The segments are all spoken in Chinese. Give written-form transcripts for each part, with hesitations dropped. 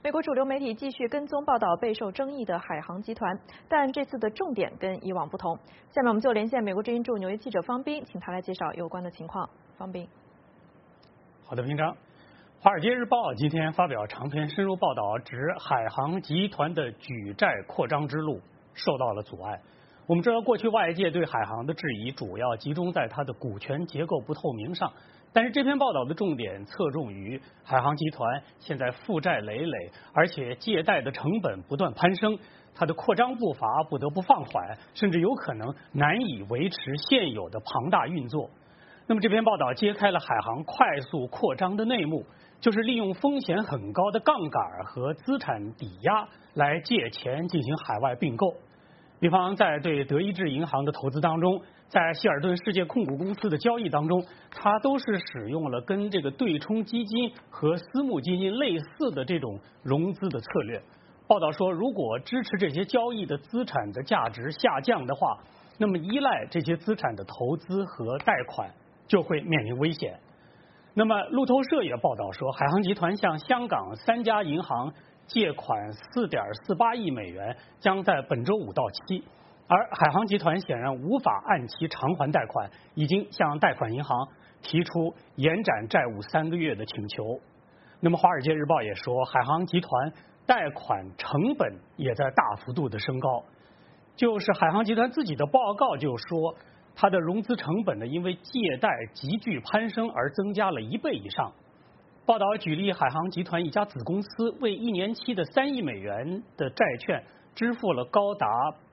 美国主流媒体继续跟踪报道备受争议的海航集团，但这次的重点跟以往不同。下面我们就连线美国之音驻纽约记者方斌，请他来介绍有关的情况。方斌， 好的，平常。《华尔街日报》今天发表长篇深入报道，指海航集团的举债扩张之路受到了阻碍。我们知道，过去外界对海航的质疑主要集中在它的股权结构不透明上，但是这篇报道的重点侧重于海航集团现在负债累累，而且借贷的成本不断攀升，它的扩张步伐不得不放缓，甚至有可能难以维持现有的庞大运作。那么这篇报道揭开了海航快速扩张的内幕，就是利用风险很高的杠杆和资产抵押来借钱进行海外并购。比方在对德意志银行的投资当中，在希尔顿世界控股公司的交易当中，它都是使用了跟这个对冲基金和私募基金类似的这种融资的策略。报道说，如果支持这些交易的资产的价值下降的话，那么依赖这些资产的投资和贷款就会面临危险。那么路透社也报道说，海航集团向香港3家银行借款4.48亿美元，将在本周5到期。而海航集团显然无法按期偿还贷款，已经向贷款银行提出延展债务3个月的请求。那么《华尔街日报》也说，海航集团贷款成本也在大幅度的升高。就是海航集团自己的报告就说，它的融资成本呢，因为借贷急剧攀升而增加了1倍以上。报道举例，海航集团一家子公司为1年期的3亿美元的债券支付了高达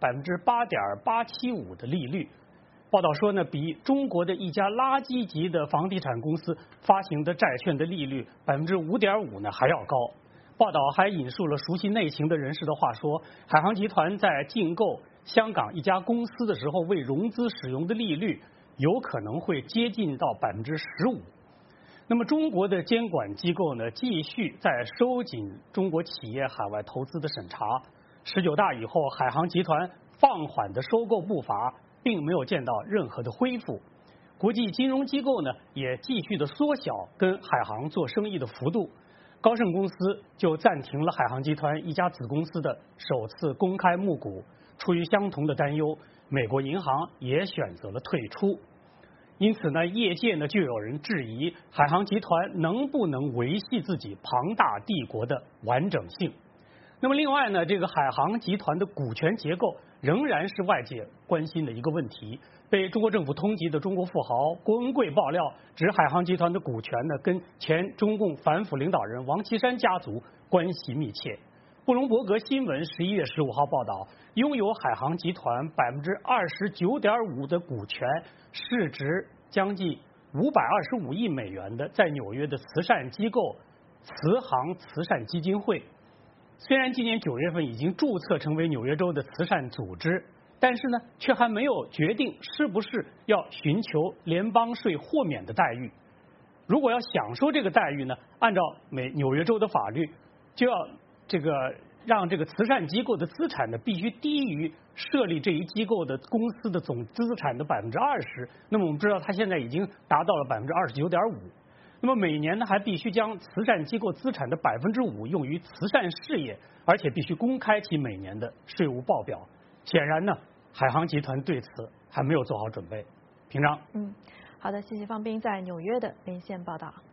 8.875%的利率。报道说呢，比中国的一家垃圾级的房地产公司发行的债券的利率5.5%呢还要高。报道还引述了熟悉内情的人士的话说，海航集团在竞购香港一家公司的时候，为融资使用的利率有可能会接近到15%。那么中国的监管机构呢，继续在收紧中国企业海外投资的审查。19大以后，海航集团放缓的收购步伐并没有见到任何的恢复。国际金融机构呢，也继续的缩小跟海航做生意的幅度。高盛公司就暂停了海航集团一家子公司的首次公开募股。出于相同的担忧，美国银行也选择了退出。因此呢，业界呢就有人质疑海航集团能不能维系自己庞大帝国的完整性。那么另外呢，这个海航集团的股权结构仍然是外界关心的一个问题。被中国政府通缉的中国富豪郭文贵爆料，指海航集团的股权呢跟前中共反腐领导人王岐山家族关系密切。布隆伯格新闻11月15号报道，拥有海航集团29.5%的股权，市值将近525亿美元的在纽约的慈善机构慈航慈善基金会。虽然今年9月份已经注册成为纽约州的慈善组织，但是呢，却还没有决定是不是要寻求联邦税豁免的待遇。如果要享受这个待遇呢，按照纽约州的法律，就要让这个慈善机构的资产呢必须低于设立这一机构的公司的总资产的20%。那么我们知道，它现在已经达到了29.5%。那么每年呢，还必须将慈善机构资产的5%用于慈善事业，而且必须公开其每年的税务报表。显然呢，海航集团对此还没有做好准备。平章， 好的，谢谢方斌在纽约的连线报道。